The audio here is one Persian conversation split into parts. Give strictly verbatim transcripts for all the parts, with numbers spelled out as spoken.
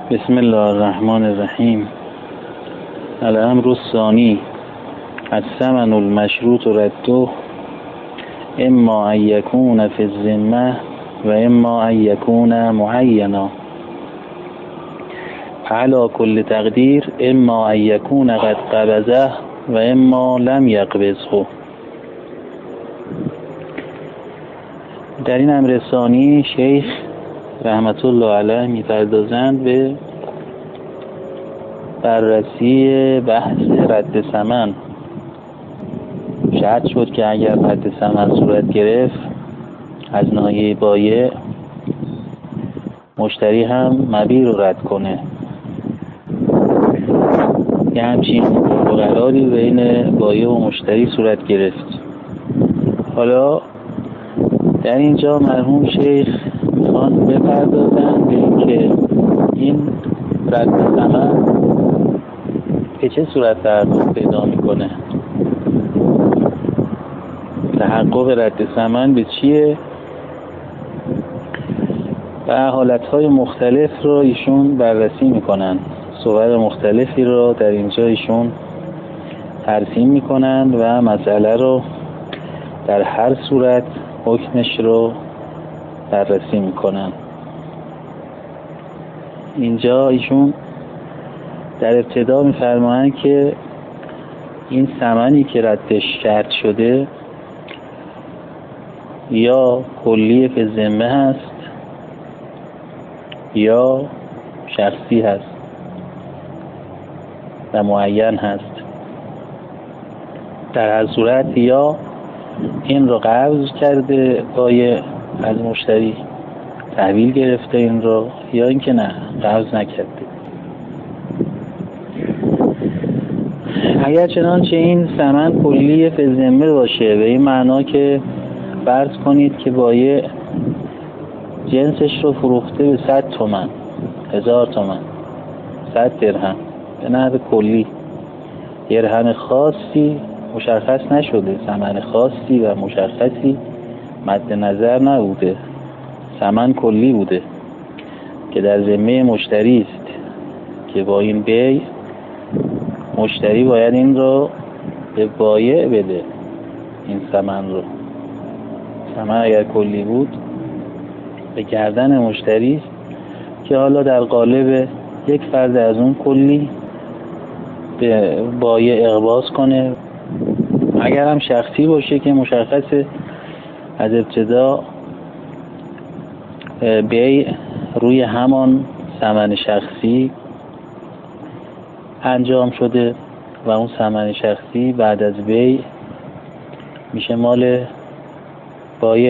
بسم الله الرحمن الرحیم. الامر الثانی الثمن المشروط رده اما ان یکون فی الذمه و اما ان یکون معینا علی کل تقدیر اما ان یکون قد قبضه و اما لم یقبضه. در این امر ثانی شیخ رحمت الله علیه می‌پردازند به بررسی بحث رد ثمن. شرط شد که اگر رد ثمن صورت گرفت از ناحیه بایع مشتری هم مبیع رو رد کنه. یه همچین قراری بین بایع و مشتری صورت گرفت. حالا در اینجا مرحوم شیخ میخوان بپردازن به این که این رد ثمن به چه صورت تحقق پیدا میکنه، تحقق رد ثمن به چیه و حالتهای مختلف رو ایشون بررسی میکنن. صور مختلفی رو در اینجا ایشون ترسیم میکنن و مسئله رو در هر صورت حکمش رو بررسی میکنن. اینجا ایشون در ابتدا میفرمایند که این ثمنی که ردش شرط شده یا کلی فی ذمه هست یا شخصی هست و معین هست. در هر صورت یا این رو قبض کرده بایع از مشتری، تحویل گرفته این رو، یا اینکه نه قبض نکرده. اگر چنانچه این ثمن کلی فی ذمه باشه به این معنا که فرض کنید که بایع جنسش رو فروخته به صد تومن، هزار تومن، صد درهم به نحو کلی، درهم خاصی مشخص نشده، ثمن خاصی و مشخصی مد نظر نبوده، ثمن کلی بوده که در ذمه مشتری است که با این بیع مشتری باید این رو به بایع بده. این ثمن رو، ثمن اگر کلی بود به گردن مشتری است که حالا در قالب یک فرد از اون کلی به بایع اقباض کنه. اگر هم شخصی باشه که مشخصه از ابتدا بیع روی همان ثمن شخصی انجام شده و اون ثمن شخصی بعد از بیع میشه مال بایع،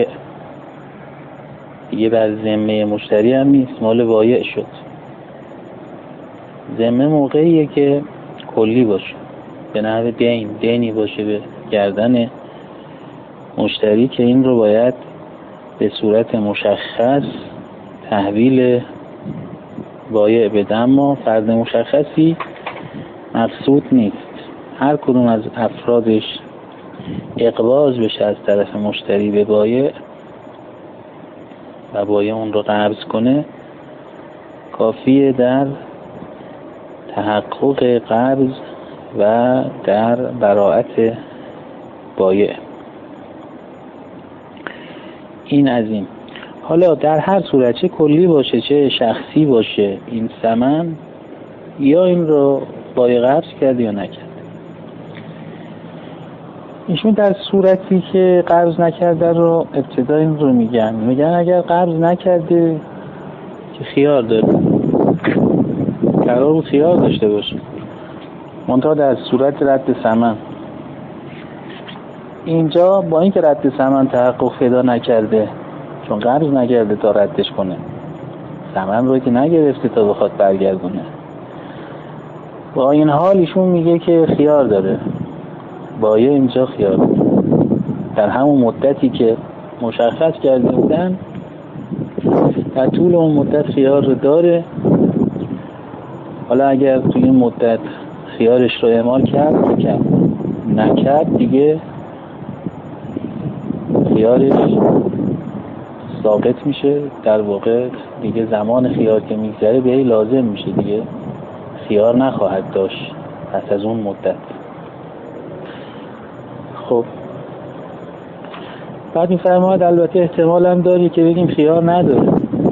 دیگه بر ذمه مشتری هم نیست، مال بایع شد. ذمه موقعیه که کلی باشه، به نحو دین، دینی باشه به گردن مشتری که این رو باید به صورت مشخص تحویل بایع بده. اما فرد مشخصی مقصود نیست، هر کدوم از افرادش اقباض بشه از طرف مشتری به بایع و بایع اون رو قبض کنه کافیه در تحقق قبض و در براءت بایع. این از این. حالا در هر صورت چه کلی باشه چه شخصی باشه این ثمن، یا این رو بایع قبض کرد یا نکرد. ایشون در صورتی که قبض نکرده رو ابتدا این رو میگن میگن اگر قبض نکرده که خیار داره، قرار بود خیار داشته باشه، منتها در صورت رد ثمن. اینجا با اینکه رد ثمن تحقق پیدا نکرده چون قبض نکرده تا ردش کنه، ثمن رو که نگرفته تا بخواد برگردونه، با این حال ایشون میگه که خیار داره، بایع اینجا خیار داره. در همون مدتی که مشخص کرده بودن در طول اون مدت خیار رو داره. حالا اگر توی این مدت خیارش رو اعمال کرد کرد نکرد دیگه خیارش ساقط میشه، در واقع دیگه زمان خیار که میگذره به لازم میشه دیگه خیار نخواهد داشت پس از اون مدت. خب بعد میفرماید البته احتمال هم داری که بگیم خیار نداره،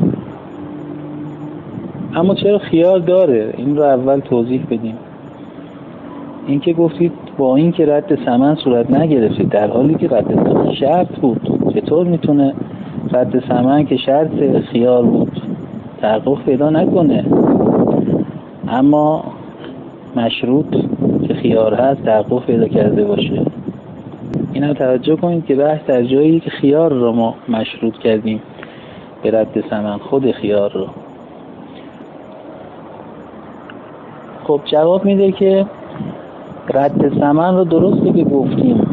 اما چرا خیار داره این رو اول توضیح بدیم. این که گفتید با این که رد ثمن صورت نگرفتید در حالی که رد ثمن شرط بود، چطور میتونه رد ثمن که شرط خیار بود تحقق پیدا نکنه اما مشروط که خیار هست تحقق پیدا کرده باشه؟ این رو توجه کنید که بحث در جایی که خیار رو ما مشروط کردیم به رد ثمن، خود خیار رو. خب جواب میده که رد ثمن رو درسته که گفتیم،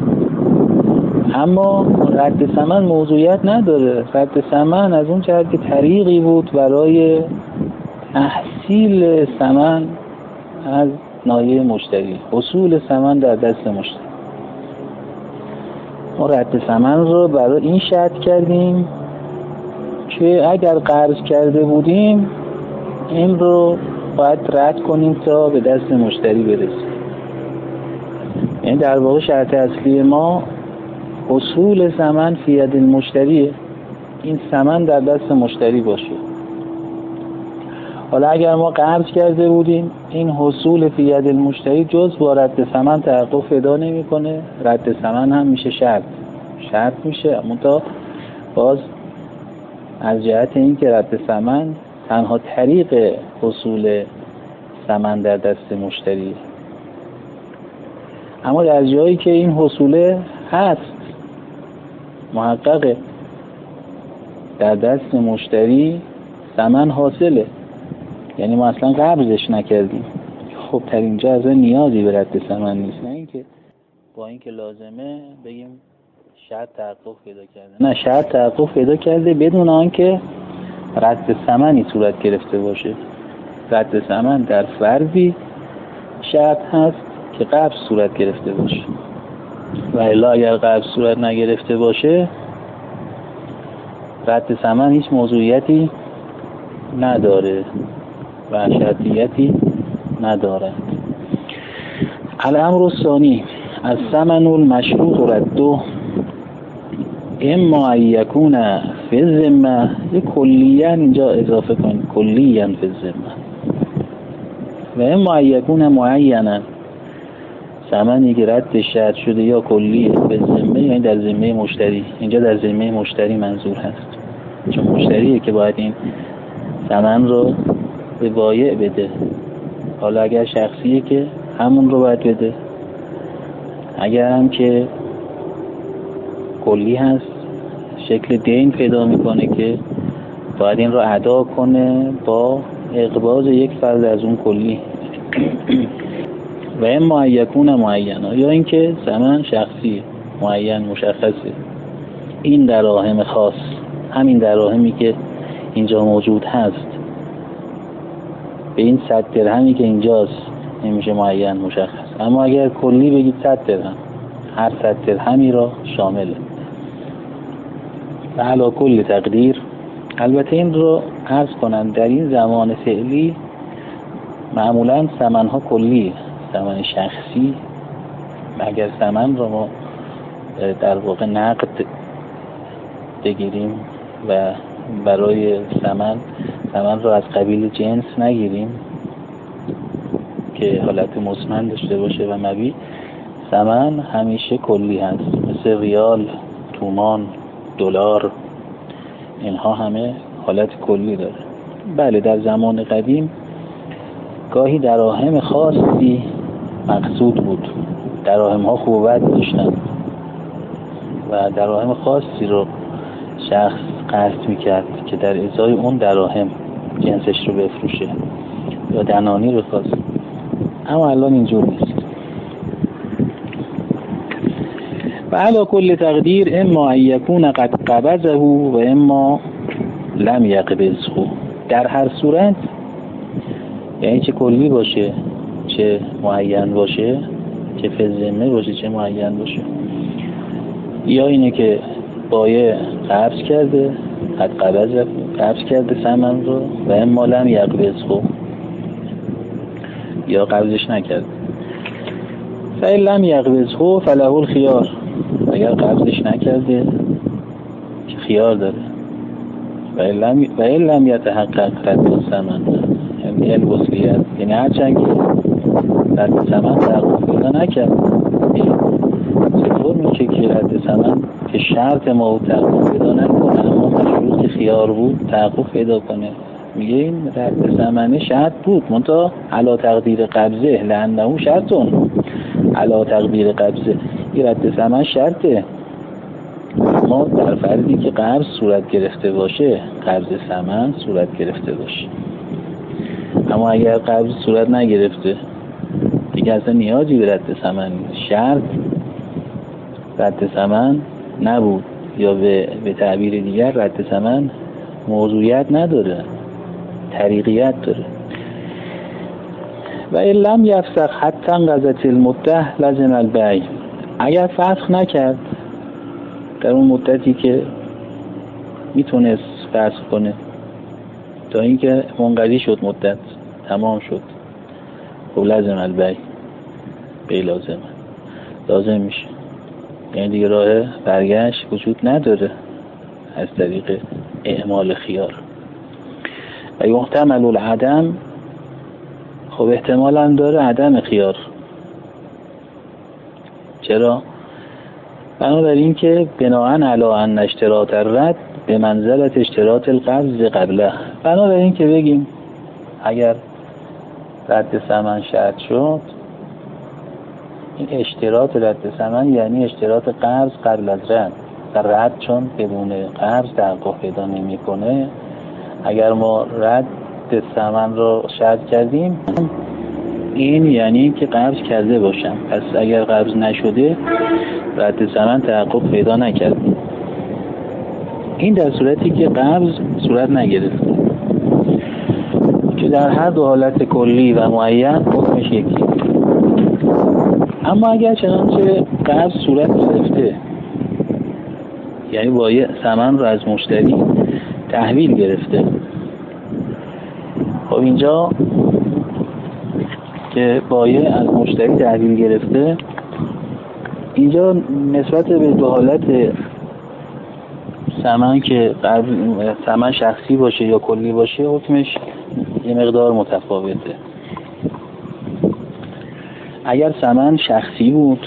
اما رد ثمن موضوعیت نداره. رد ثمن از اون جهت که طریقی بود برای تحصیل ثمن از نایه مشتری، اصول ثمن در دست مشتری. ما رد ثمن رو برای این شرط کردیم که اگر قرض کرده بودیم این رو باید رد کنیم تا به دست مشتری برسیم. یعنی در واقع شرط اصلی ما اصول ثمن فی ید المشتریه، این ثمن در دست مشتری باشه. حالا اگر ما قرض کرده بودیم این حصول فی ید المشتری جز با رد ثمن تحقق پیدا نمی‌کنه، رد ثمن هم میشه شرط شرط میشه، اما تا باز از جهت این که رد ثمن تنها طریق حصول ثمن در دست مشتری. اما در جایی که این حصوله هست محققه در دست مشتری ثمن حاصله، یعنی ما اصلا قبضش نکردیم، خب در اینجا از نیازی به رد ثمن نیست، نه اینکه با اینکه لازمه بگیم شرط تحقق پیدا کرده، نه شرط تحقق پیدا کرده بدون آنکه رد ثمنی صورت گرفته باشه. رد ثمن در فرضی شرط هست که قبض صورت گرفته باشه و الا اگر قبض صورت نگرفته باشه رد ثمن هیچ موضوعیتی نداره و شرطیتی نداره. الامر الثانی الثمن المشروط رده اما ان یکون فی الذمه، یک کلیاً اینجا اضافه کنید، کلیاً فی الذمه، و اما ان یکون معینا، ثمنی که رد شرط شده یا کلی به ذمه، یعنی در ذمه مشتری. اینجا در ذمه مشتری منظور هست، چون مشتریه که باید این ثمن رو به بایع بده. حالا اگر شخصیه که همون رو باید بده، اگر هم که کلی هست شکل دین پیدا میکنه که باید این رو ادا کنه با اقباض یک فرد از اون کلی. و اما یکون معینا، یا اینکه ثمن شخصی معین مشخصه، این دراهم خاص، همین دراهمی که اینجا موجود هست به این صد درهمی که اینجاست نمیشه معین مشخص. اما اگر کلی بگید صد درهم، هر صد درهمی را شامله. و علی کل تقدیر، البته این رو عرض کنم در این زمان فعلی معمولا ثمنها کلی، ثمن شخصی، اگر ثمن رو ما در واقع نقد بگیریم و برای ثمن ثمن رو از قبیل جنس نگیریم که حالت مسمن داشته باشه و مبیع، ثمن همیشه کلی هست، مثل ریال، تومان، دلار، اینها همه حالت کلی داره. بله در زمان قدیم گاهی دراهم خاصی مقصود بود، دراهم ها خوب و بد داشتن و دراهم خاصی رو شخص قصد میکرد که در ازای اون دراهم جنسش رو بفروشه یا دنانی رو خواست. اما الان اینجور نیست. و علی کل تقدیر اما ان یکون قد قبضه و اما لم یقبضه، در هر صورت یعنی چه کلی باشه چه معین باشه، چه فی الذمه باشه چه معین باشه، یا اینه که بایع قبض کرده قد قبض قبض کرده ثمن رو و اما لم یقبضه یا قبضش نکرد. فإن لم یقبضه فله الخیار، اگر قبضش نکرده که خیار داره. و این لم یتحقق رد ثمن یعنی الوصلیت، یعنی هرچند که رد ثمن تحقق پیدا نکرد، چطور میشه که رد ثمن که شرط ما بود تحقق پیدا نکنه اما مشروط خیار بود تحقق پیدا کنه؟ میگه این رد ثمن شرط بود منتها علی تقدیر قبضه لانه شرطون علی تقدیر قبضه، این رد ثمن شرطه. ما در فردی که قبض صورت گرفته باشه قبض ثمن صورت گرفته باشه، اما اگر قبض صورت نگرفته دیگه اصلا نیازی به رد ثمن شرط رد ثمن نبود، یا به به تعبیر دیگر رد ثمن موضوعیت نداره، طریقیت داره. و این لم یفسخ حتی انقضت المدة لزم البیع، اگر فسخ نکرد در اون مدتی که میتونست فسخ کنه تا اینکه منقضی شد مدت تمام شد، خب لازم البیع بی لازم لازم میشه، یعنی دیگه راه برگشت وجود نداره از طریق اعمال خیار. و یحتمل العدم، خب احتمال هم داره عدم خیار. چرا؟ بنابراین که بناهن علی ان اشتراط الرد به منزلت اشتراط القبض قبله، بنابراین که بگیم اگر رد ثمن شرط شد، این اشتراط رد ثمن یعنی اشتراط قبض قبل از رد، در رد چون بدون قبض تحقق پیدا نمی‌کنه، اگر ما رد ثمن رو شرط کردیم این یعنی که قبض کرده باشم، پس اگر قبض نشده رد ثمن تحقق پیدا نکرد. این در صورتی که قبض صورت نگرفته که در هر دو حالت کلی و معین حکمش یکی. اما اگر چنانچه قبض صورت گرفته یعنی بایع ثمن رو از مشتری تحویل گرفته، خب اینجا که بایع از مشتری تحویل گرفته، اینجا نسبت به دو حالت ثمن که ثمن شخصی باشه یا کلی باشه حکمش یه مقدار متفاوته. اگر ثمن شخصی بود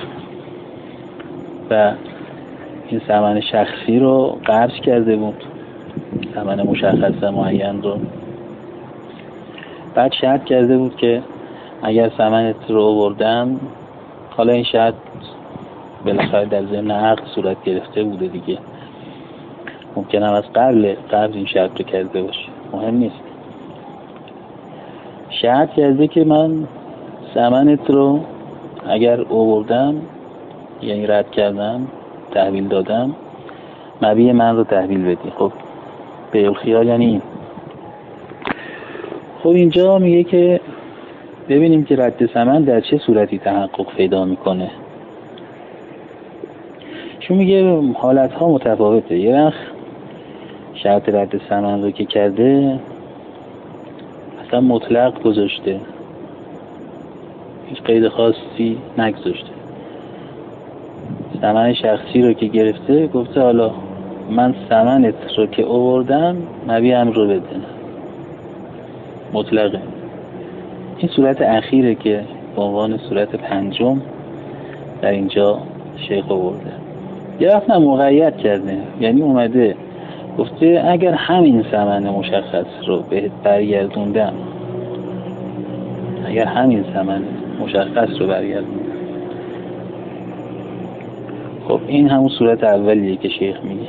و این ثمن شخصی رو قبض کرده بود، ثمن مشخص معین رو، بعد شرط کرده بود که اگر ثمنت رو آوردم، حالا این شرط بالاخره در ضمن عقد صورت گرفته بوده دیگه، ممکنه از قبل قبل این شرط رو کرده باشه، مهم نیست. شرط کرده که من ثمنت رو اگر آوردم یعنی رد کردم تحویل دادم، مبیع من رو تحویل بدی. خب بیع الخیار یعنی این. خب اینجا میگه که ببینیم که رد ثمن در چه صورتی تحقق پیدا میکنه. چون میگه حالت ها متفاوته. یه وقت شرط رد ثمن رو که کرده اصلا مطلق گذاشته، هیچ قید خاصی نگذاشته. ثمن شخصی رو که گرفته گفته حالا من ثمنت رو که آوردم مبیعم رو بده، مطلقه. این صورت اخیره که به عنوان صورت پنجم در اینجا شیخ آورده. یه وقت هم مقید کرده، یعنی اومده گفته اگر همین ثمن مشخص رو بهت برگردوندم، اگر همین ثمن مشخص رو برگردوندم، خب این همون صورت اولیه که شیخ میگه.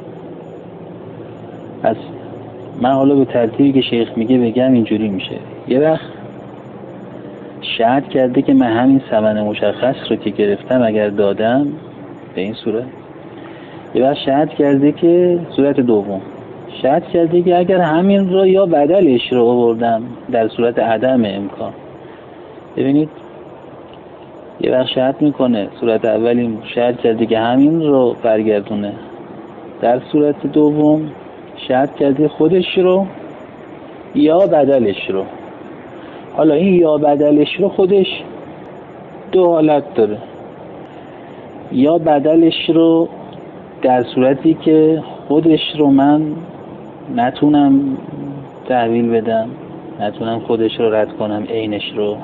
پس من حالا به ترتیبی که شیخ میگه بگم اینجوری میشه. یه وقت شرط کرده که من همین ثمن مشخص رو که گرفتم اگر دادم، به این صورت. یه وقت شرط کرده که صورت دوم شرط کرده که اگر همین رو یا بدلش رو آوردم در صورت عدم امکان. ببینید یه وقت شرط میکنه صورت اولی شرط کرده که همین رو برگردونه، در صورت دوم شرط کرده خودش رو یا بدلش رو. حالا این یا بدلش رو خودش دو حالت داره. یا بدلش رو در صورتی که خودش رو من نتونم تحویل بدم، نتونم خودش رو رد کنم، عینش رو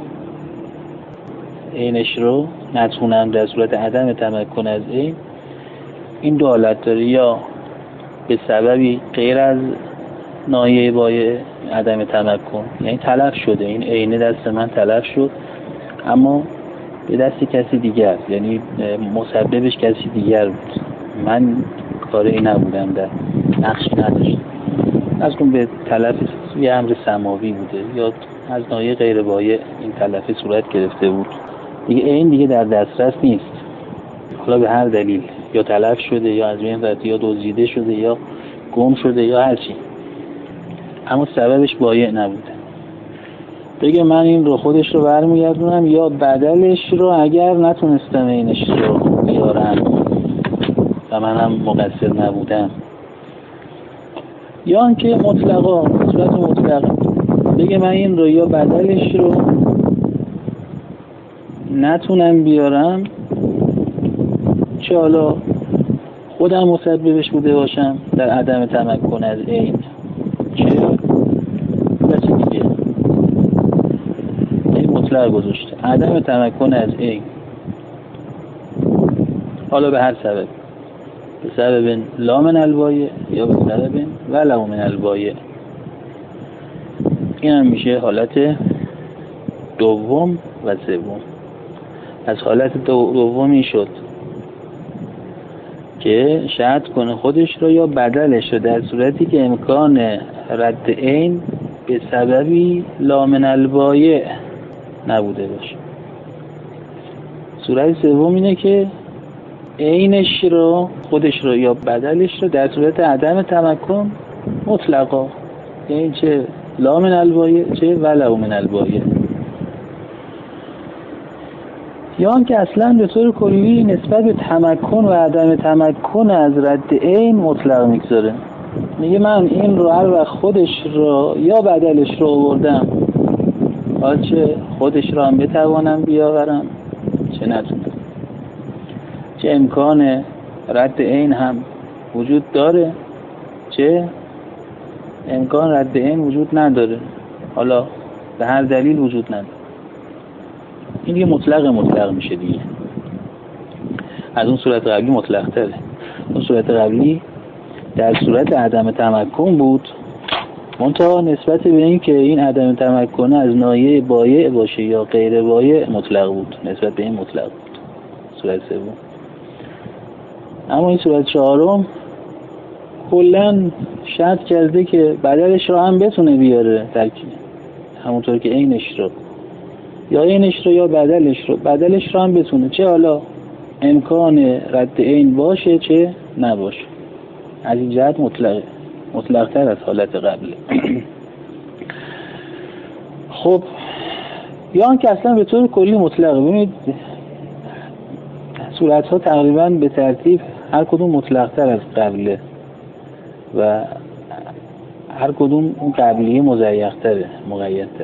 عینش رو نتونم در صورت عدم تمکن از عین، این دو حالت داره. یا به سببی غیر از ناحیه بایع عدم تمکن، یعنی تلف شده، این عینه دست من تلف شد اما به دست کسی دیگر، یعنی مسببش کسی دیگر بود، من کاری نبودم، در نقشی نداشتم. از اون به تلف یه امر سماوی بوده یا از ناحیه غیر بایع این تلف صورت گرفته بود، دیگه این دیگه در دسترس نیست. حالا به هر دلیل یا تلف شده یا از بین رفته یا دزدیده شده یا گم شده یا هر چی، اما سببش بایع نبوده. بگه من این رو خودش رو برمیگردونم یا بدلش رو اگر نتونستم اینش رو بیارم و منم مقصر نبودم. یا اینکه مطلقا صورت مطلق بگه من این رو یا بدلش رو نتونم بیارم، چه حالا خودم مسببش بوده باشم در عدم تمکن از عین، چه کسی دیگه. این مطلق گذاشته عدم تمکن از عین، حالا به هر سبب، به سبب لا من البایع یا به سبب ولو من البایع. این هم میشه حالت دوم و سوم. از حالت دومی شد که شرط کنه خودش رو یا بدلش رو در صورتی که امکان رد عین به سببی لا من البایع نبوده باشه. صورت سوم اینه که عینش رو خودش رو یا بدلش رو در صورت عدم تمکن مطلقا، یعنی چه لا من البایع چه ولو من البایع. یا هم که اصلا به طور کلی نسبت به تمکن و عدم تمکن از رد عین مطلق میگذاره. میگه من این رو هر وقت خودش رو یا بدلش رو آوردم، حالا چه خودش رو هم بتوانم بیاورم چه نتونم، چه امکان رد عین هم وجود داره چه امکان رد عین وجود نداره، حالا به هر دلیل وجود نداره. این دیگه مطلق مطلق میشه دیگه. از اون صورت قبلی مطلق تره. اون صورت قبلی در صورت عدم تمکن بود، منتها نسبت به این که این عدم تمکن از ناحیه بایع باشه یا غیر بایع مطلق بود، نسبت به این مطلق بود صورت سوم. اما این صورت چهارم کلن شرط کرده که بدلش رو هم بتونه بیاره ترکیب، همونطور که عینش رو یا عینش رو یا بدلش رو بدلش رو هم بتونه، چه حالا امکان رد عین باشه چه نباشه. از این جهت مطلقه، مطلق‌تر از حالت قبله. خب یا که اصلا به طور کلی مطلقه. ببینید صورت‌ها تقریبا به ترتیب هر کدوم مطلق‌تر از قبله و هر کدوم اون قبلیه مضیق‌تره، مقیدتره.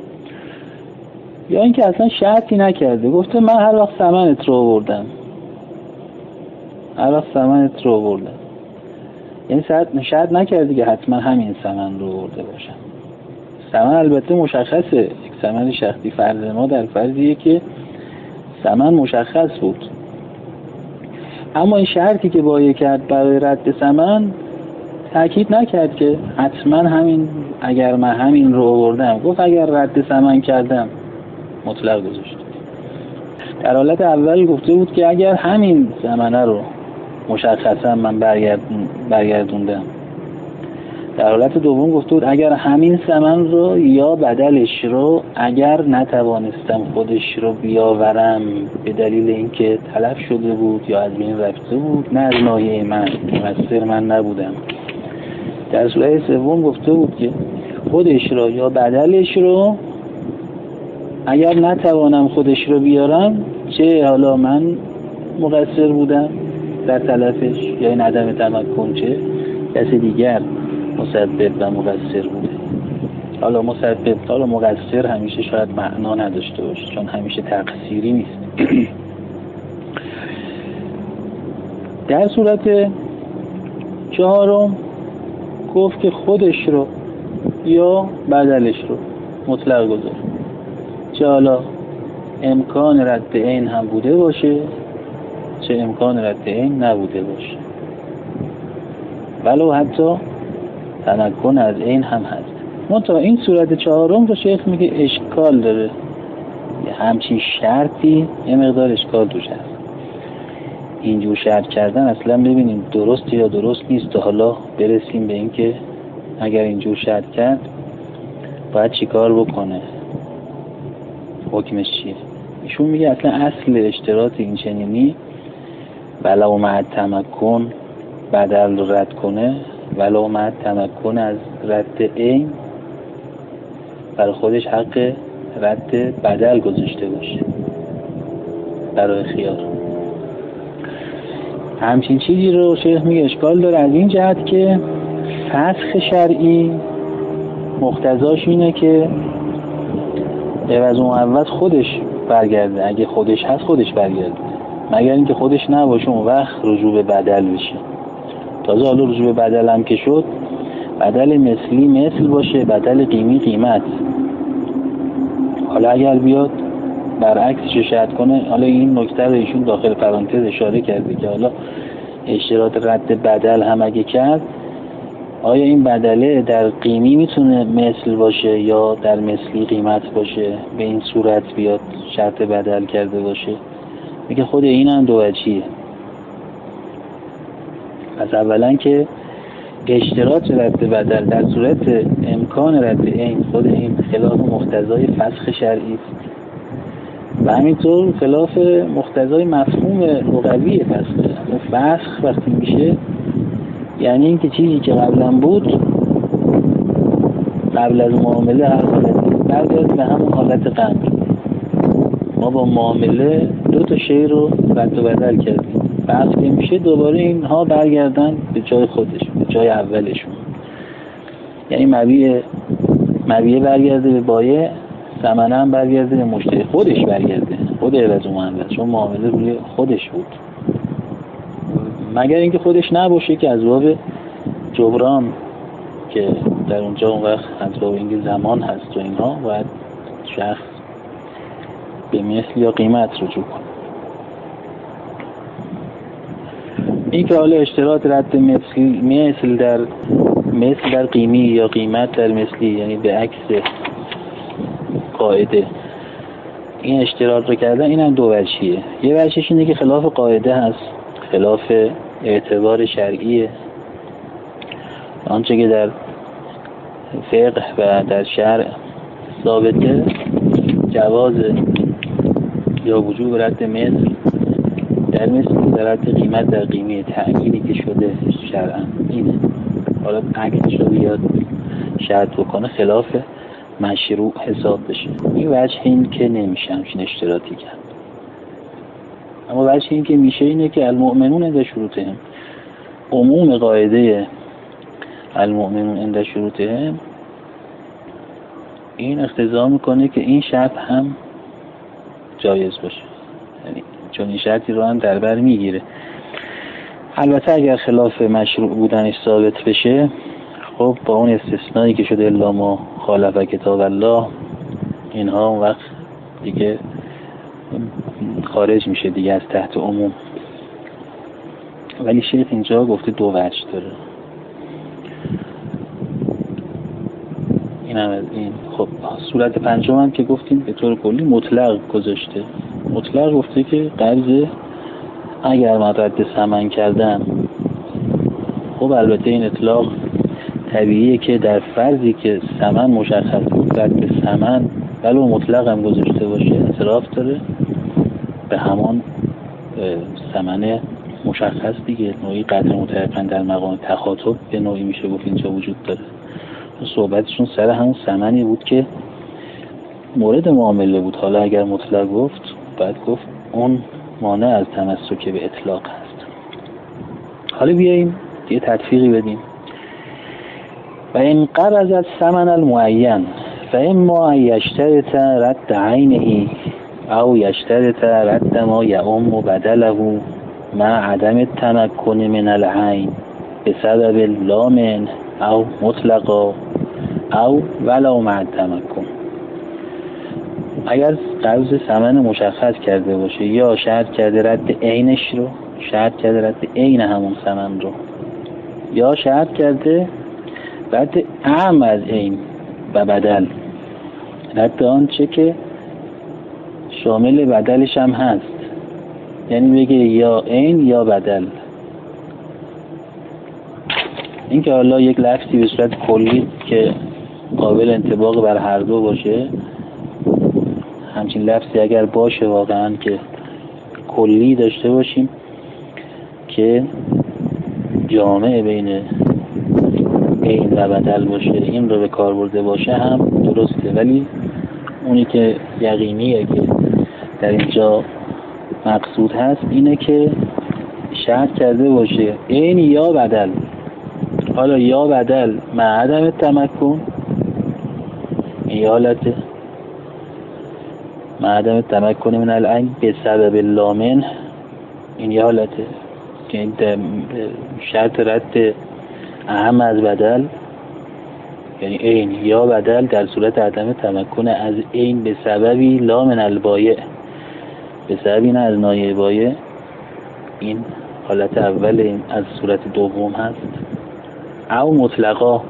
یا اینکه اصلا شرطی نکرده، گفته من هر وقت ثمنت رو آوردم، هر وقت ثمنت رو آوردم، یعنی شرط نکرده که حتما همین ثمن رو آورده باشم. ثمن البته مشخصه، یک ثمن شخصی. فرض ما در فرضیه که ثمن مشخص بود، اما این شرطی که بایع کرد برای رد ثمن تأکید نکرد که حتما همین، اگر من همین رو آوردم، گفت اگر رد ثمن کردم، مطلق گذاشت. در حالت اول گفته بود که اگر همین ثمنه رو مشخصا من برگردون برگردوندم. در حالت دوم گفته بود اگر همین ثمن رو یا بدلش رو اگر نتوانستم خودش رو بیاورم به دلیل اینکه تلف شده بود یا از بین رفته بود، نه از ناحیه من، مقصر من نبودم. در صورت سوم گفته بود که خودش رو یا بدلش رو اگر نتوانم خودش رو بیارم، چه حالا من مقصر بودم در تلفش یا این عدم تمکن، چه کسی دیگر مسبب و مقصر بوده. حالا مسبب حالا مقصر همیشه شاید معنا نداشته باشه، چون همیشه تقصیری نیست. در صورت چهارم گفت که خودش رو یا بدلش رو مطلق گذار، چه حالا امکان رد عین هم بوده باشه چه امکان رد عین نبوده باشه، ولو حتی تمکن از عین هم هست. منتها این صورت چهارم رو شیخ میگه اشکال داره، همچین شرطی یه مقدار اشکال توش هست. اینجور شرط کردن اصلا ببینیم درست یا درست نیست، حالا برسیم به این که اگر اینجور شرط کرد باید چی کار بکنه، حکمش چیه. ایشون میگه اصلا اصل اشتراط این چنینی ولو مع تمکن بدل رو رد کنه، ولو مع تمکن از رد عین برای خودش حق رد بدل گذاشته باشه برای خیار. همچین چیزی رو شیخ میگه اشکال داره از این جهت که فسخ شرعی مقتضاش اینه که عوض و معوض خودش برگرده، اگه خودش هست خودش برگرده، مگر اینکه خودش نباشه اون وقت رجوع به بدل بشه. تازه حالا رجوع به بدل هم که شد، بدل مثلی مثل باشه، بدل قیمی قیمت. حالا اگر بیاد برعکسش شرط کنه، حالا این نکته رو ایشون داخل پرانتز اشاره کرده که حالا اشتراط رد بدل هم اگه کرد، آیا این بدله در قیمی میتونه مثل باشه یا در مثلی قیمت باشه، به این صورت بیاد شرط بدل کرده باشه. میگه خود این هم دو وجهیه. پس اولا که اشتراط رد بدل در صورت امکان رد عین، خود این خلاف مقتضای فسخ شرعی است و همینطور خلاف مقتضای مفهوم لغوی فسخ. فسخ وقتی میشه یعنی این که چیزی که قبلا بود قبل از معامله هر حالتی برگرد به همون حالت قبل. ما با معامله دو تا شی رو رد و بدل کردیم، فسخ میشه دوباره اینها برگردن به جای خودش، به جای اولشون. یعنی مبیع مبیع برگرده به بایع، ثمنه هم برگرده به مشتری، خودش برگرده، خود عوض و معوض، چون معامله روی خودش بود. مگر اینکه خودش نباشه که از باب جبران که در اونجا اون وقت از باب اینکه زمان هست و اینها باید شخص به مثل یا قیمت رجوع کنه. این که حالا اشتراط رد مثل مثل در مثل در قیمی یا قیمت در مثلی، یعنی به عکس قاعده این اشتراط رو کردن، این هم دو وجهیه. یه وجهش اینه که خلاف قاعده هست، خلاف اعتبار شرعیه. آنچه که در فقه و در شرع ثابته جواز یا وجوب رد مثل در مثل در رد قیمت در قیمه، تعیینی که شده شرعا اینه. حالا عکس شده یا شرط بکنه خلاف مشروع حساب بشه. این وجه این که نمیشه همچین اشتراطی کرد. اما وجه این که میشه اینه که المؤمنون عند شروطهم، عموم قاعده المؤمنون عند شروطهم این اقتضا میکنه که این شرط هم جایز باشه، یعنی چون این شرطی رو هم در بر میگیره. البته اگر خلاف مشروع بودنش ثابت بشه، خب با اون استثنایی که شده الا ما خالف کتاب الله، اینها اون وقت دیگه خارج میشه دیگه از تحت عموم. ولی شیخ اینجا گفته دو وجه داره. این هم از این. خب صورت پنجم هم که گفتیم به طور کلی مطلق گذاشته. مطلق گفته که قرض اگر من رد ثمن کردم، خب البته این اطلاق طبیعیه که در فرضی که ثمن مشخص بود رد به ثمن ولو مطلق هم گذاشته باشه اعتراف داره به همان ثمن مشخص دیگه. نوعی قدر متعقن در مقام تخاطب به نوعی میشه گفت اینجا وجود داره. صحبتشون سر همون ثمنی بود که مورد معامله بود. حالا اگر مطلق گفت باید گفت اون مانع از تمسک به اطلاق هست. حالا بیاییم یه تطبیقی بدیم. و این قرض الثمن المعین فاما ان یشترط رد عینه او یشترط رد ما یعم بدله مع عدم التمکن من العین بسبب لامن او مطلقا او ولو مع التمکن. اگر قرض ثمن مشخص کرده باشه یا شرط کرده رد عینش رو، شرط کرده رد عین همون ثمن رو، یا شرط کرده رد اعم از عین و بدل، رد آن چه که شامل بدلش هم هست، یعنی بگه یا عین یا بدل. این که حالا یک لفظی به صورت کلی که قابل انطباق بر هر دو باشه، همچین لفظی اگر باشه واقعا که کلی داشته باشیم که جامع بین عین و بدل باشه، این رو به کار برده باشه هم درسته، ولی اونی که یقینیه که در اینجا مقصود هست اینه که شرط کرده باشه عین یا بدل. حالا یا بدل مع عدم تمکن، این حالته مع عدم تمکن من العین به سبب لامن، این یه حالته که این شرط رد اهم از بدل، یعنی عین یا بدل در صورت عدم تمکن از عین به سببی لا من البایع، به سببی نه از نایع بایع. این حالت اول این از صورت دوم هست. او مطلقا،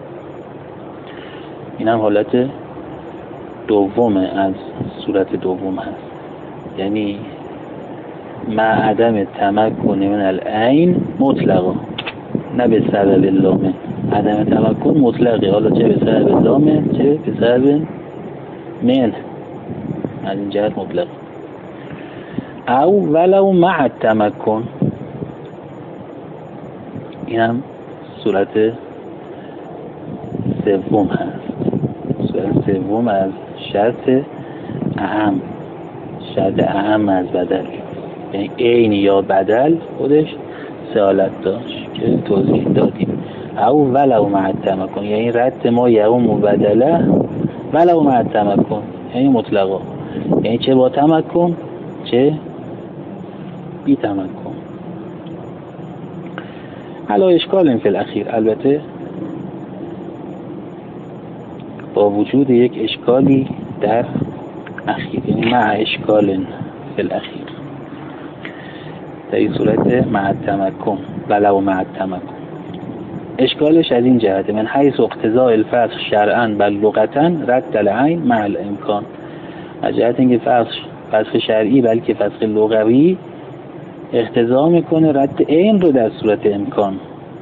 این هم حالت دوم از صورت دوم هست، یعنی مع عدم تمکن من العین مطلقا، نه به سبب لامن. عدم تمکن مطلقه، حالا چه به سبب لامن چه به سبب من، از این جهت مطلق. او ولو مع التمکن، این هم صورت سوم هست. صورت سوم از شرط اهم، شرط اهم از بدل، یعنی عین یا بدل خودش سه حالت داشت که توضیح دادیم. او ولو مع التمکن، یعنی رد ما یعم بدله ولو مع التمکن، یعنی مطلقا، یعنی چه با تمکن چه بی تمکن. حالا اشکال فی الاخیر، البته با وجود یک اشکالی در اخیر، یعنی مع اشکال فی الاخیر، در این صورت مع التمکن ولو مع التمکن. اشکالش از این جهته من حیث اقتضاء الفسخ شرعا بل لغتا رد العین مع الامکان، از جهت اینکه فسخ شرعی بلکه فسخ لغوی اقتضا میکنه رد عین رو در صورت امکان.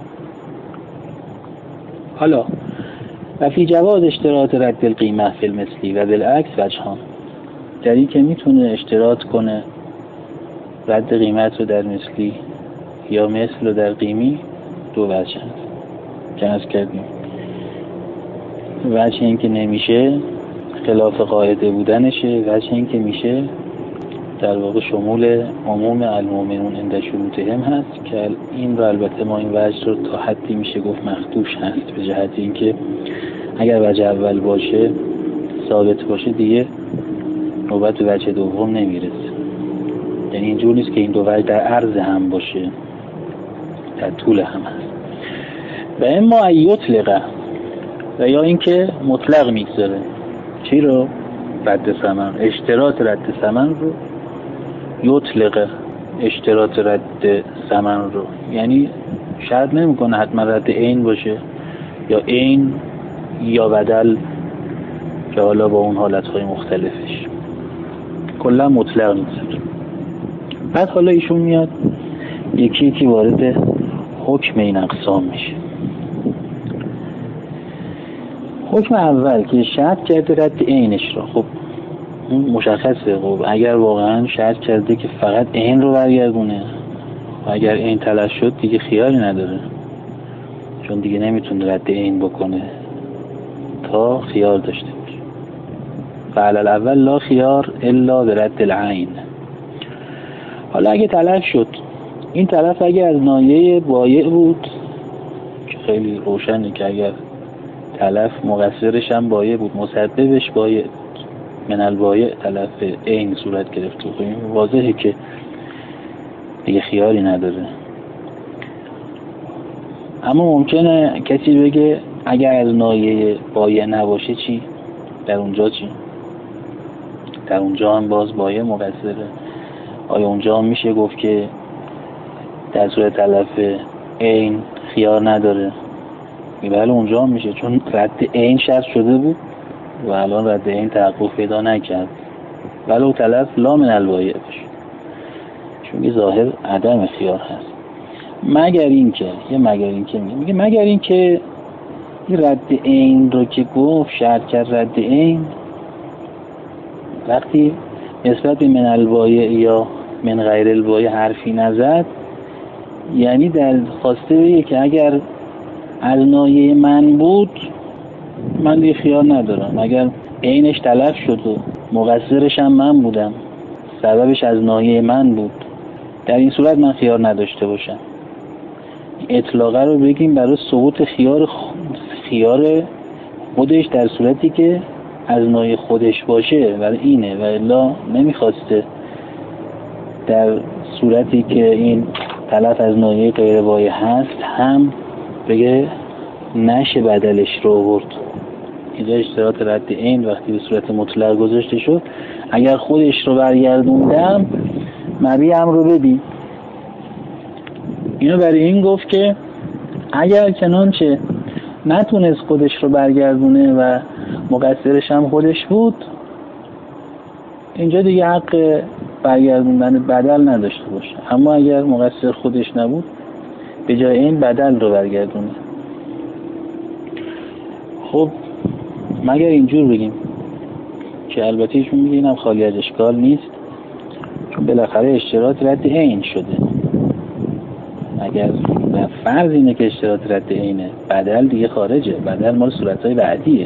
حالا و فی جواز اشتراط رد القیمه فی المثلی و بالعکس وجهان، در این که میتونه اشتراط کنه رد قیمت رو در مثلی یا مثل رو در قیمی، دو وجه هست که عرض کردیم. وجه این که نمیشه خلاف قاعده بودنشه، وجه این که میشه در واقع شمول عموم المؤمنون عند شروطهم هست که این رو البته ما این وجه رو تا حدی میشه گفت مخدوش هست، به جهت اینکه اگر وجه اول باشه ثابت باشه دیگه نوبت به وجه دوم نمیرسه. یعنی اینجور نیست که این دو وجه در عرض هم باشه، در طول هم هست. و اما ایطلقه، و یا اینکه مطلق میگذاره چی رو؟ رد ثمن، اشتراط رد ثمن رو. یطلقه اشتراط رد ثمن رو، یعنی شرط نمیکنه حتما رد عین باشه یا عین یا بدل، که حالا با اون حالتهای مختلفش کلا مطلق میگذاره. بعد حالا ایشون میاد یکی یکی وارد حکم این اقسام میشه. حکم اول که شرط کرده رد عینش رو، خب اون مشخصه. خب اگر واقعا شرط کرده که فقط عین رو برگردونه و اگر عین تلف شد دیگه خیالی نداره، چون دیگه نمیتونه رد عین بکنه تا خیار داشته باشه. فعل الاول لا خیار الا به رد العین. حالا اگه تلف شد، این تلف اگه از نایه بایع بود که خیلی روشنه که اگر تلف مقصرش هم بایع بود، مسببش بایع بود، من البایع تلف عین صورت گرفت. واضحه که دیگه خیاری نداره. اما ممکنه کسی بگه اگر از ناحیه بایع نباشه چی؟ در اونجا چی؟ در اونجا هم باز بایع مقصره. آیا اونجا هم میشه گفت که در صورت تلف عین خیار نداره؟ بله اونجا هم میشه، چون رد عین شرط شده بود و الان رد عین تحقق پیدا نکرد، ولو تلف لا من البایع باشه، چون یه ظاهر عدم خیار هست. مگر این که یه مگر این که میگه مگر این که این رد عین رو که گفت شرط کرد رد عین، وقتی نسبت به من البایع یا من غیر البایع حرفی نزد، یعنی در خواسته بگه که اگر از ناحیه من بود من دیگه خیار ندارم، اگر عینش تلف شد و مقصرش هم من بودم، سببش از ناحیه من بود، در این صورت من خیار نداشته باشم. اطلاقه رو بگیم برای سقوط خیار خیار خودش در صورتی که از ناحیه خودش باشه، ولی اینه و الا نمیخواسته در صورتی که این تلف از ناحیه غیر بایع هست هم بگه نشه بدلش رو آورد. اینجا اشتراط رد عین وقتی به صورت مطلق گذاشته شد، اگر خودش رو برگردوندم مبیعم رو بدی. اینو برای این گفت که اگر چنانچه نتونست خودش رو برگردونه و مقصرش هم خودش بود، اینجا دیگه حق برگردوندن بدل نداشته باشه. اما اگر مقصر خودش نبود به جای این بدل رو برگردونه. خب مگر اینجور بگیم که البته ایشون میگه اینم خالی از اشکال نیست، چون بالاخره اشتراط رد عین شده. اگر فرض اینه که اشتراط رد عینه، بدل دیگه خارجه، بدل مال صورتهای بعدیه.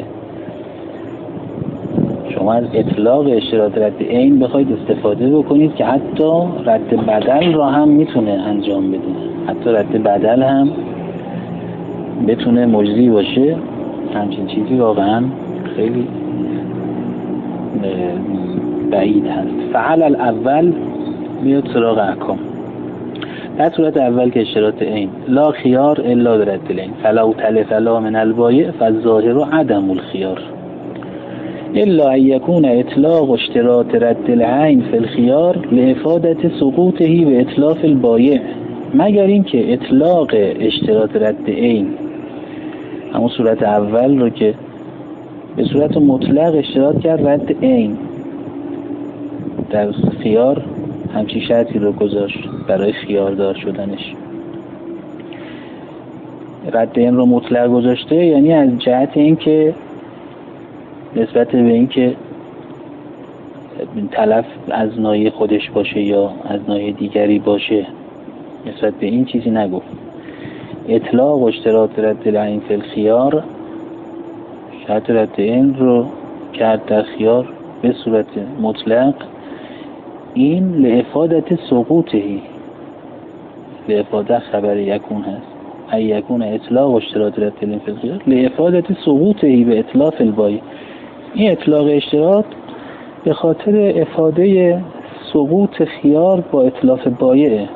شما از اطلاق اشتراط رد عین بخواید استفاده بکنید که حتی رد بدل را هم میتونه انجام بده، حتی رد بدل هم بتونه مجزی باشه. همچین چیزی واقعا خیلی بعید هست. فعل الاول میاد سراغ احکام. در صورت اول که اشتراط عین لا خیار الا برد العین فلو تلف لا من البایع فالظاهر عدم الخیار الا ان یکون اطلاق اشتراط رد العین فی الخیار لافادة سقوطه به اتلاف البایع، مگر این که اطلاق اشتراط رد عین همون صورت اول رو که به صورت مطلق اشتراط کرد رد عین، در خیار همچین شرطی رو گذاشت برای خیاردار شدنش. رد عین رو مطلق گذاشته یعنی از جهت این که نسبت به این که تلف از ناحیه خودش باشه یا از ناحیه دیگری باشه، نسبت به این چیزی نگفت. اطلاق و اشتراط رد العین فی الخیار، شرط رد عین رو کرد در خیار به صورت مطلق، این لافادة سقوطهی، لافادة خبر یکون هست، ای یکون اطلاق و اشتراط رد العین فی الخیار لافادة سقوطهی به اتلاف البایع. این اطلاق اشتراط به خاطر افاده سقوط خیار با اتلاف بایعه.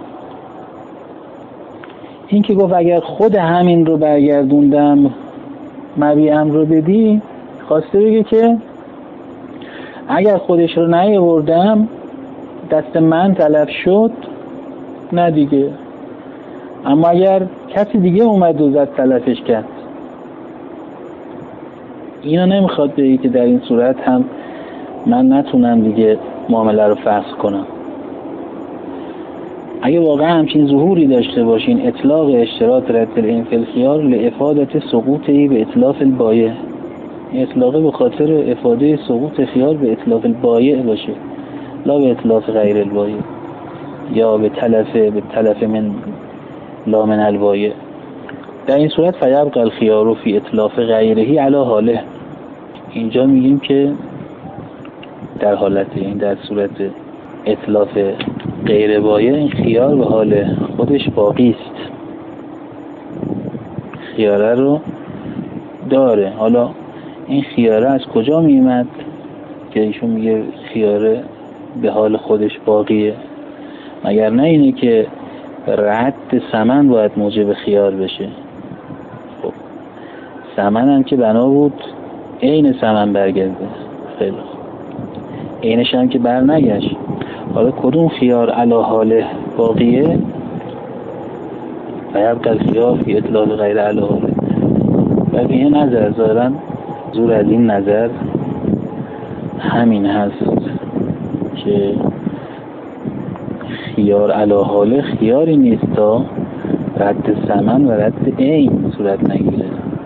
این که گفت اگر خود همین رو برگردوندم مبیعم رو بدی، خواسته بگه که اگر خودش رو نیاوردم دست من تلف شد نه دیگه، اما اگر کسی دیگه اومد و زد تلفش کرد، اینا نمیخواد بگه که در این صورت هم من نتونم دیگه معامله رو فسخ کنم. اگه واقعا همچین ظهوری داشته باشین اطلاق اشتراط رد العین فی الخیار لافادة سقوطه به اتلاف البایع، اطلاقه به خاطر افاده سقوط خیار به اتلاف البایع باشه، لا به اتلاف غیر البایع یا به تلف به تلف من لا من البایع. در این صورت فیبقى الخیار فی اتلاف غیرهی علی حاله. اینجا میگیم که در حالت این در صورت اتلاف غیر بایع این خیار به حال خودش باقی است، خیاره رو داره. حالا این خیاره از کجا میمد که ایشون میگه خیاره به حال خودش باقیه؟ مگر نه اینه که رد ثمن باید موجب خیار بشه؟ خب ثمن هم که بنا بود عین ثمن برگرده، خیلی عینش هم که بر نگشت. حالا کدوم خیار علی حاله باقیه؟ و یبقى الخیار فی اطلاق غیر علی حاله. و به این نظر ظاهرا زور از این نظر همین هست که خیار علی حاله خیاری نیست تا رد ثمن و رد عین صورت نگیره.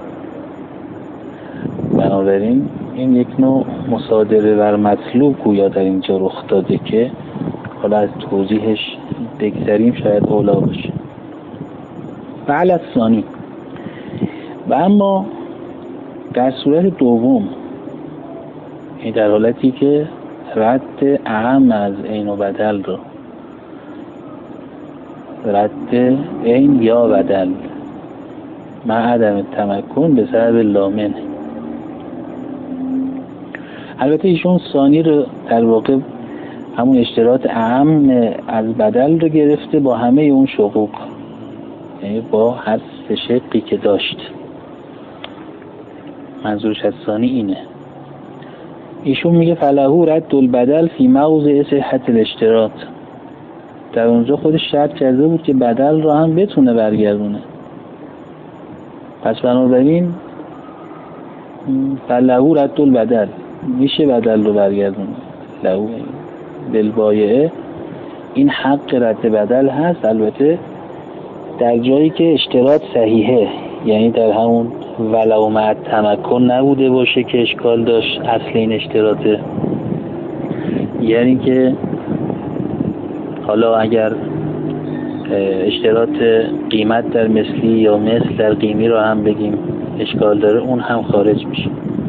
بنابراین این یک نوع مصادره بر مطلوب گویا در اینجا رخ داده که حالا از توضیحش بگذریم شاید اولا باشه. و علی الثانی، و اما در صورت دوم، این در حالتی که رد اعم از عین و بدل رو، رد عین یا بدل مع عدم تمکن به سبب لامن. البته ایشون ثانی رو در واقع همون اشتراط اعم از بدل رو گرفته با همه اون شقوق، یعنی با هر سه شقی که داشت. منظورش از ثانی اینه. ایشون میگه فلهو رد البدل فی موضع صحت الاشتراط. در اونجا خودش شرط کرده بود که بدل رو هم بتونه برگردونه. پس بنابراین فلهو رد البدل، میشه بدل رو برگردونه. لهو بالبایعه این حق رد بدل هست، البته در جایی که اشتراط صحیحه، یعنی در همون ولو مع تمکن نبوده باشه که اشکال داشت اصل این اشتراطه، یعنی که حالا اگر اشتراط قیمت در مثلی یا مثل در قیمی رو هم بگیم اشکال داره، اون هم خارج میشه.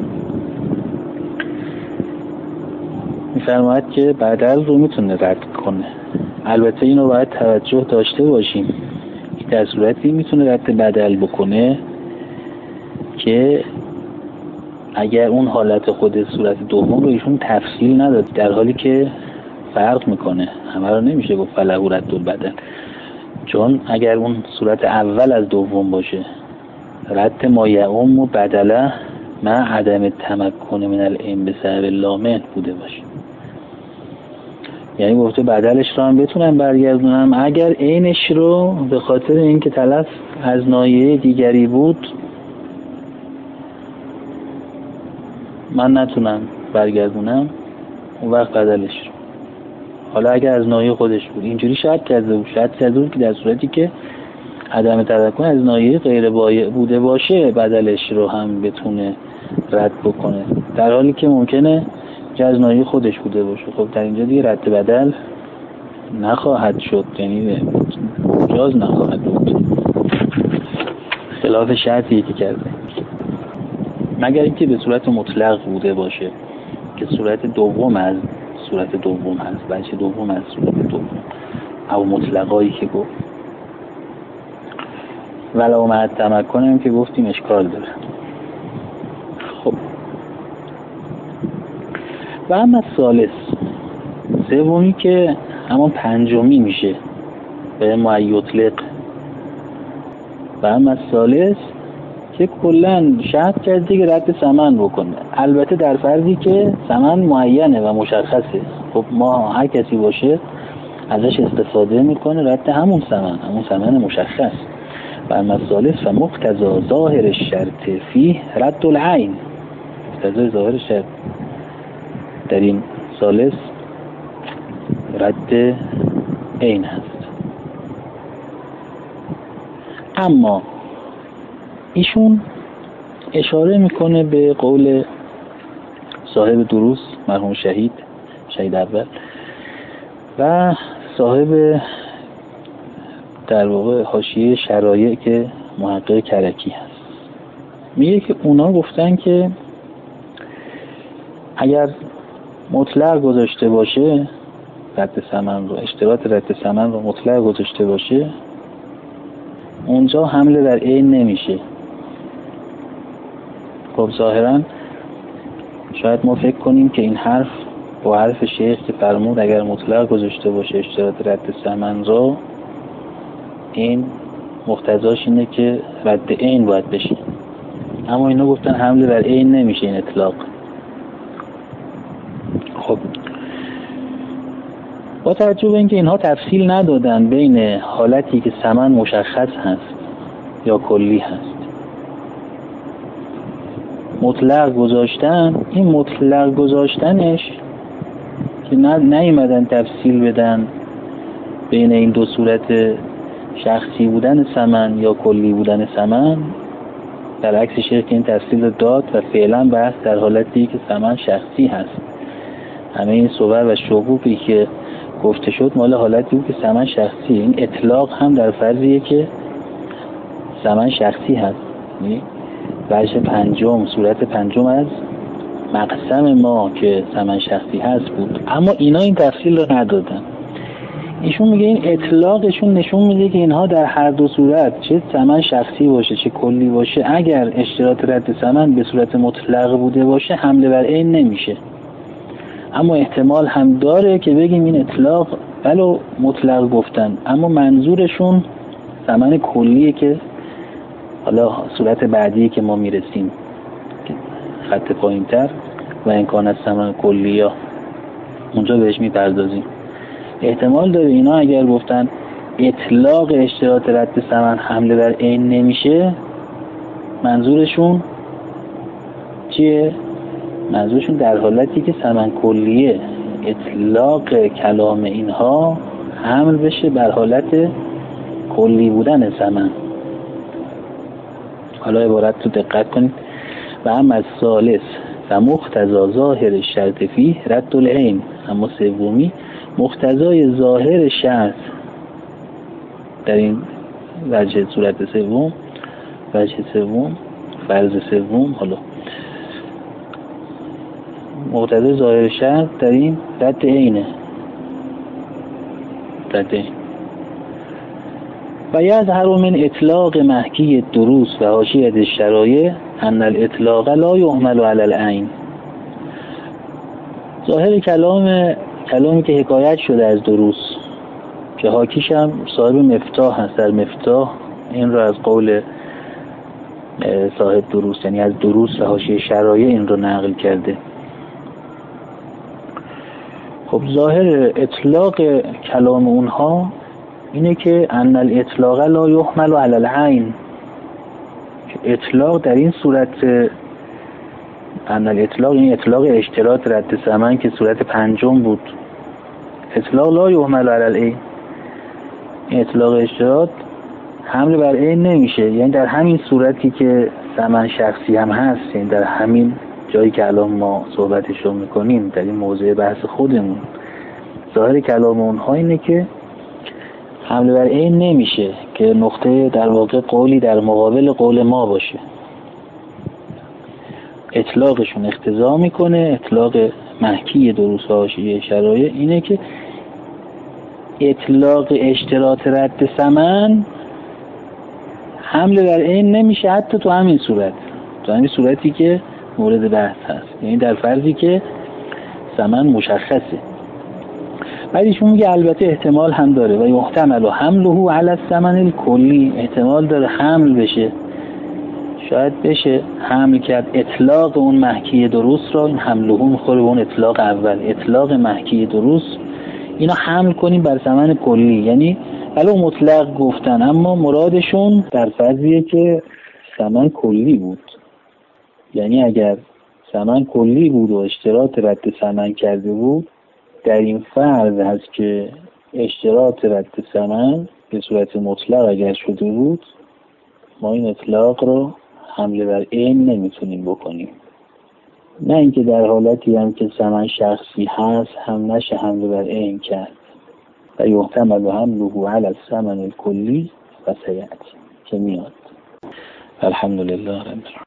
میفرماید که بدل رو میتونه رد کنه. البته اینو باید توجه داشته باشیم که در صورتی میتونه رد بدل بکنه که اگر اون حالت خود صورت دوم رو ایشون تفصیل نداد، در حالی که فرق میکنه، همه رو نمیشه گفت فلهو رد البدل، چون اگر اون صورت اول از دوم باشه رد ما یعم و بدله مع عدم تمکن من العین به سبب لامن بوده باشه، یعنی گفته بدلش رو هم بتونم برگردونم اگر عینش رو به خاطر اینکه تلف از نایه دیگری بود من نتونم برگردونم، اون وقت بدلش رو. حالا اگر از نایه خودش بود اینجوری شرط کرده بود، شرط کرده بود که در صورتی که عدم تمکن از نایه غیر بایع بوده باشه بدلش رو هم بتونه رد بکنه، در حالی که ممکنه که از نایه خودش بوده باشه. خب در اینجا دیگه رد بدل نخواهد شد، یعنی جاز نخواهد بود، خلاف شرطی که کرده، مگر اینکه به صورت مطلق بوده باشه که صورت دوم از صورت دوم هست، بچه دوم از صورت دوم او مطلقایی که گفت. ولو مع تمکن هم که گفتیم اشکال داره. خب و اما ثالث، سومی که همون پنجمی میشه به معیطلق. و اما ثالث که کلن شرط کرده که رد ثمن بکنه، البته در فرضی که ثمن معینه و مشخصه. خب ما هر کسی باشه ازش استفاده میکنه رد همون ثمن، همون ثمن مشخص. و اما ثالث و مقتضی ظاهر الشرط فیه رد العین. مقتضی ظاهر شرط در این ثالث رد عین هست. اما ایشون اشاره میکنه به قول صاحب دروس مرحوم شهید شهید اول و صاحب در واقع حاشیه شرایع که محقق کرکی هست. میگه که اونا گفتن که اگر مطلق گذاشته باشه رد ثمن رو، اشتراط رد ثمن رو مطلق گذاشته باشه، اونجا حمله در عین نمیشه. خب ظاهرا شاید ما فکر کنیم که این حرف با حرف شیخ که فرمود اگر مطلق گذاشته باشه اشتراط رد ثمن رو، این مقتضاش اینه که رد عین باید بشه. اما اینا گفتن حمله بر عین نمیشه این اطلاق. خب با توجه به اینکه اینها تفصیل ندادن بین حالتی که ثمن مشخص هست یا کلی هست، مطلق گذاشتن، این مطلق گذاشتنش که نه نیومدن تفصیل بدن بین این دو صورت شخصی بودن ثمن یا کلی بودن ثمن، در عکس شیخ که این تفصیل داد و فعلا بحث در حالتی که ثمن شخصی هست. همه این صور و شقوقی که گفته شد مال حالتی بود که ثمن شخصی. این اطلاق هم در فرضیه که ثمن شخصی هست. وجه پنجم، صورت پنجم از مقسم ما که ثمن شخصی هست بود. اما اینا این تفصیل رو ندادن. ایشون میگه این اطلاقشون نشون میده که اینها در هر دو صورت، چه ثمن شخصی باشه چه کلی باشه، اگر اشتراط رد ثمن به صورت مطلق بوده باشه حمله بر عین نمیشه. اما احتمال هم داره که بگیم این اطلاق ولو مطلق گفتن اما منظورشون ثمن کلیه که حالا صورت بعدی که ما میرسیم خط پایین‌تر و امکان از ثمن کلی ها اونجا بهش میپردازیم. احتمال داره اینا اگر گفتن اطلاق اشتراط رد ثمن حمله بر عین نمیشه، منظورشون چیه؟ منظورشون در حالتی که ثمن کلیه اطلاق کلام اینها حمل بشه بر حالت کلی بودن ثمن. حالا عبارت رو دقت کنید. و هم از ثالث و مقتضا ظاهر شرط فیه رد العین، اما سومی مقتضای ظاهر شرط در این وجه صورت سوم، وجه سوم، فرض سوم، حالا مقتضای ظاهر شرط در این رد عینه، رد عین. و یظهر من اطلاق محکی دروس و حاشیه الشرایع ان الاطلاق لا یحمل علی العین. ظاهر کلام کلامی که حکایت شده از دروس که حاکیش هم صاحب مفتاح هست، در مفتاح این رو از قول صاحب دروس، یعنی از دروس و حاشیه شرایع این رو نقل کرده. خب ظاهر اطلاق کلام اونها اینه که ان الاطلاق لا یحمل علی العین، اطلاق در این صورت، ان الاطلاق این اطلاق اشتراط رد ثمن که صورت پنجم بود، اطلاق لا یحمل علی العین، این اطلاق اشتراط حمل بر عین نمیشه. یعنی در همین صورتی که ثمن شخصی هم هست، یعنی در همین جایی که الان ما صحبتش رو میکنیم در این موضوع بحث خودمون، ظاهر کلام اونها اینه که حمله بر عین نمیشه، که نقطه در واقع قولی در مقابل قول ما باشه. اطلاقشون اقتضا میکنه، اطلاق محکی دروس و حاشیه شرایع اینه که اطلاق اشتراط رد ثمن حمله بر عین نمیشه، حتی تو همین صورت، تو همین صورتی که مورد بحث هست، یعنی در فرضی که ثمن مشخصه. بعدیشون میگه البته احتمال هم داره و یحتمل حمله علی الثمن الکلی، احتمال داره حمل بشه، شاید بشه حمل کرد اطلاق اون محکی درست را، این حمله میخوره به اون اطلاق اول، اطلاق محکی درست اینا حمل کنیم بر ثمن کلی. یعنی الان مطلق گفتن اما مرادشون در فرضیه که ثمن کلی بود، یعنی اگر ثمن کلی بود و اشتراط رد ثمن کرده بود، در این فرض هست که اشتراط رد ثمن به صورت مطلق اگر شده بود، ما این اطلاق رو حمله بر عین نمیتونیم بکنیم. نه اینکه در حالتی هم که ثمن شخصی هست هم نشه حمله بر عین کرد. و یحتمل حمله علی الثمن الکلی و سیأتی که میاد. الحمدلله رب العالمین.